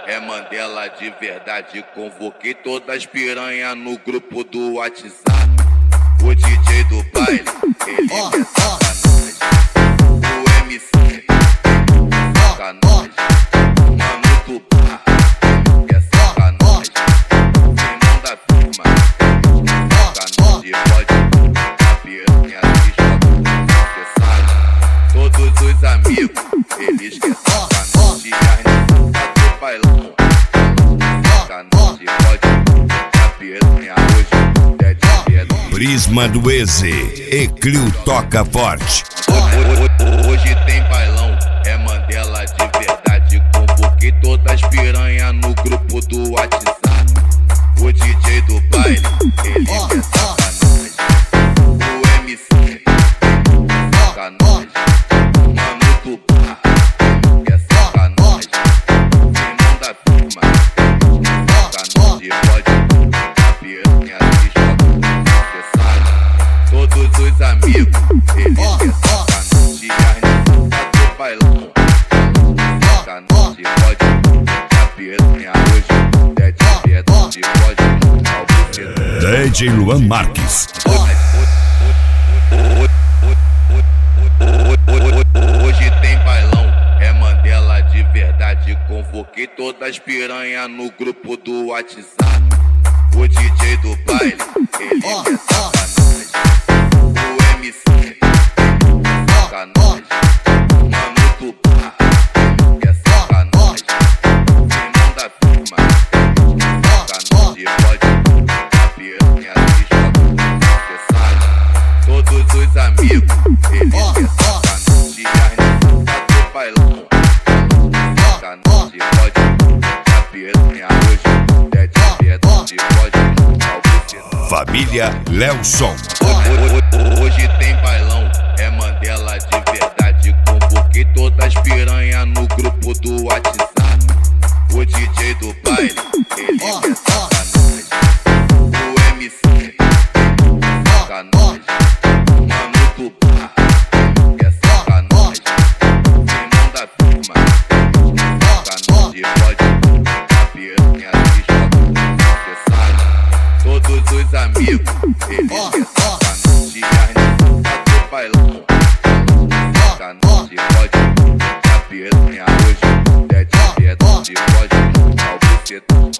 é Mandela de verdade. Convoquei todas as piranha no grupo do WhatsApp. O DJ do baile, ele quer sacanagem. O MC, sacanagem. Mano do bar, quer sacanagem. Irmão da firma, sacanagem. Pode a piranha se joga, cê sabe. Todos os amigos, eles querem sacanagem. Bater bailão, sacanagem. Pode a piranha hoje, é de verdade. Prisma do Eze, Eclio toca forte. Hoje tem bailão, é Mandela de verdade. Convoquei todas as piranha no grupo do WhatsApp. O DJ do baile, ele quer sacanagem. O MC, sacanagem. Mano do bar, quer sacanagem. Irmão da firma, sacanagem. Pode a piranha se joga, cê sabe. Todos os amigos, eles querem sacanagem. Bater bailão, sacanagem. Pode a piranha hoje, é de verdade. Pode ao bucetão. DJ Luan Marques. Hoje tem bailão, é Mandela de verdade. Convoquei todas as piranha no grupo do WhatsApp. O DJ do baile, ele quer sacanagem. O MC, sacanagem. Mano do bar, quer sacanagem. Irmão da firma, sacanagem. Pode a piranha se joga, cê sabe. Todos os amigos, eles querem sacanagem. Bater bailão, sacanagem. Pode a piranha hoje, é de verdade. Pode ao bucetão. Família Lelson. Hoje tem bailão, é Mandela de verdade. Convoquei todas as piranha no grupo do WhatsApp. O DJ do baile, ele quer sacanagem. O MC, sacanagem. Mano do bar, quer sacanagem. Irmão da firma, sacanagem. Pode a piranha se joga, cê sabe. Todos os amigos, eles querem sacanagem. Bater bailão, sacanagem. Pode a piranha hoje, é de verdade. Pode ao bucetão.